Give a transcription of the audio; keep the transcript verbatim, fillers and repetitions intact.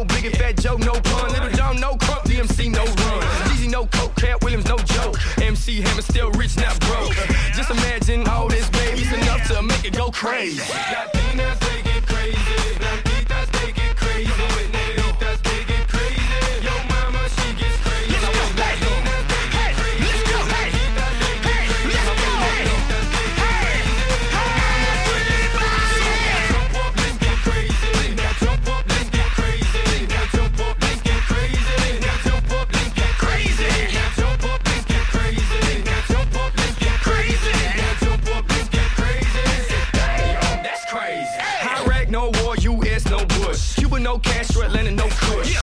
no Biggie, Fat Joe, no pun. Little John, no crump, D M C, no run. Jeezy, no coke, Cat Williams, no joke. M C Hammer still rich, not broke. Just imagine all this, baby, it's enough to make it go crazy.